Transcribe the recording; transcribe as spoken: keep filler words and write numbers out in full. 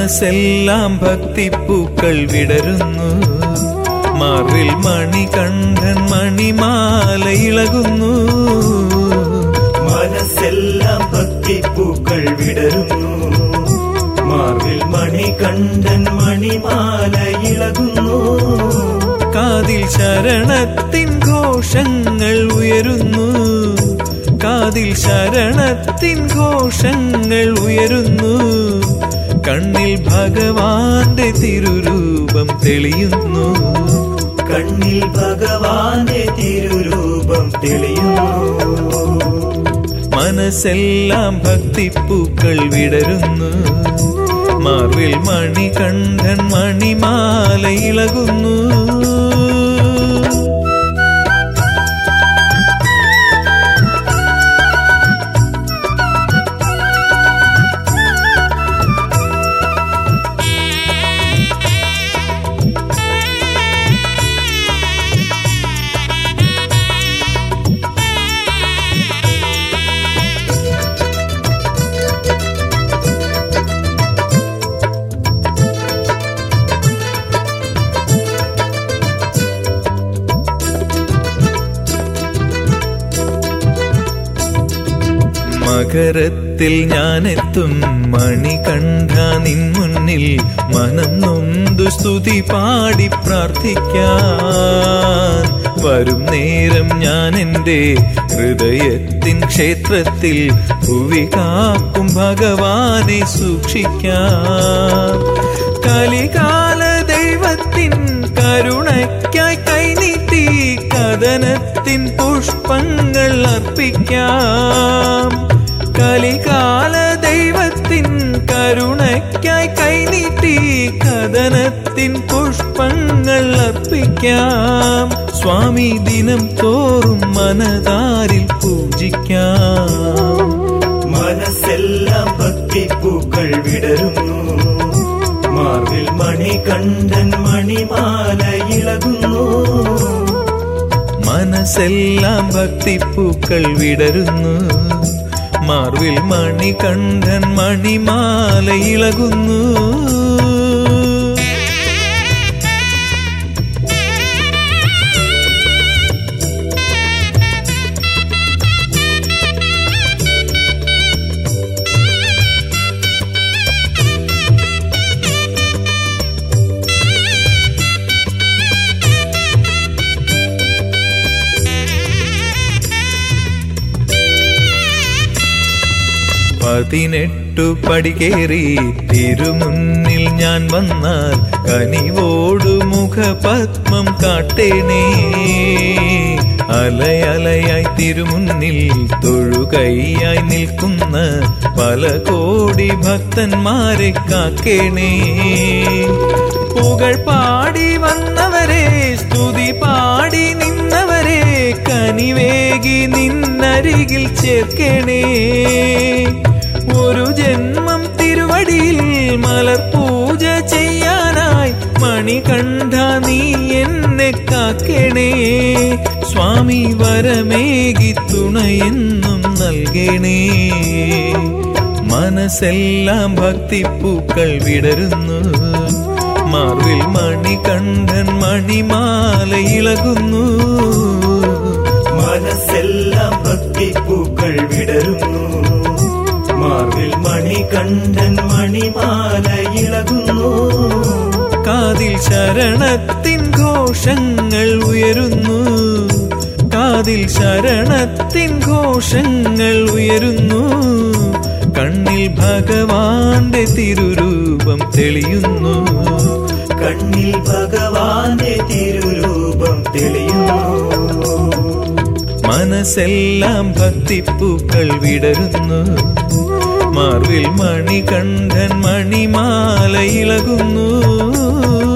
മനസ്സെല്ലാം ഭക്തിപ്പൂക്കൾ വിടരുന്നു, മാറിൽ മണികണ്ഠൻ മണിമാല ഇളകുന്നു. മനസ്സെല്ലാം ഭക്തിപ്പൂക്കൾ വിടരുന്നു, മാറിൽ മണികണ്ഠൻ മണിമാല ഇളകുന്നു. കാതിൽ ശരണത്തിൻ ഘോഷങ്ങൾ ഉയരുന്നു, കാതിൽ ശരണത്തിൻ ഘോഷങ്ങൾ ഉയരുന്നു. കണ്ണിൽ ഭഗവാന്റെ തിരുരൂപം തെളിയുന്നു, കണ്ണിൽ ഭഗവാന്റെ തിരുരൂപം തെളിയുന്നു. മനസ്സെല്ലാം ഭക്തിപ്പൂക്കൾ വിടരുന്നു, മാർവിൽ മണികണ്ഠൻ മണിമാല ഇളകുന്നു. മകരത്തിൽ ഞാനെത്തും മണികണ്ഠ നിൻ മുന്നിൽ, മനം നൊന്തു സ്തുതി പാടി പ്രാർത്ഥിക്കാൻ. വരും നേരം ഞാൻ എൻ്റെ ഹൃദയത്തിൻ ക്ഷേത്രത്തിൽ ഭുവി കാക്കും ഭഗവാനെ സൂക്ഷിക്കാം. കലികാല ദൈവത്തിൻ കരുണയ്ക്കായി കൈനീട്ടി കദനത്തിൻ പുഷ്പങ്ങൾ അർപ്പിക്കാം. കലികാല ദൈവത്തിൻ കരുണയ്ക്കായി കൈനീട്ടി കദനത്തിൻ പുഷ്പങ്ങൾ അർപ്പിക്കാം. സ്വാമി ദിനം തോറും മനതാരിൽ പൂജിക്കാം. മനസ്സെല്ലാം ഭക്തിപ്പൂക്കൾ വിടരുന്നു, മാർവിൽ മണികണ്ഠൻ മണിമാല ഇളകുന്നു. മനസ്സെല്ലാം ഭക്തിപ്പൂക്കൾ വിടരുന്നു, മാർവിൽ മണികണ്ഠൻ മണിമാല ഇളകുന്നു. പതിനെട്ടു പടി കേറി തിരുമുന്നിൽ ഞാൻ വന്നാൽ, കനിവോടു മുഖപത്മം കാട്ടേണേ. അലയലയായി തിരുമുന്നിൽ തൊഴുകൈയായി നിൽക്കുന്ന പല കോടി ഭക്തന്മാരെ കാക്കേണേ. പുകൾ പാടി വന്നവരെ, സ്തുതി പാടി നിന്നവരെ, കനിവേകി നിന്നരികിൽ ചേർക്കേണേ. ഒരു ജന്മം തിരുവടിയിൽ മലർപൂജ ചെയ്യാനായി മണികണ്ഠ നീ എന്നെ കാക്കേണേ. സ്വാമി വരമേകി തുണയെന്നും നൽകണേ. മനസ്സെല്ലാം ഭക്തിപ്പൂക്കൾ വിടരുന്നു, മാർവിൽ മണികണ്ഠൻ മണിമാല ഇളകുന്നു. മനസ്സെല്ലാം ഭക്തിപ്പൂക്കൾ വിടരുന്നു, മാർവിൽ മണികണ്ഠൻ മണിമാല ഇളകുന്നു. കാതിൽ ശരണത്തിൻ ഘോഷങ്ങൾ ഉയരുന്നു, കാതിൽ ശരണത്തിൻ ഘോഷങ്ങൾ ഉയരുന്നു. കണ്ണിൽ ഭഗവാന്റെ തിരുരൂപം തെളിയുന്നു, കണ്ണിൽ ഭഗവാന്റെ തിരുരൂപം തെളിയുന്നു. മനസ്സെല്ലാം ഭക്തിപ്പൂക്കൾ വിടരുന്നു, മാർവിൽ മണികണ്ഠൻ മണിമാല ഇളകുന്നു.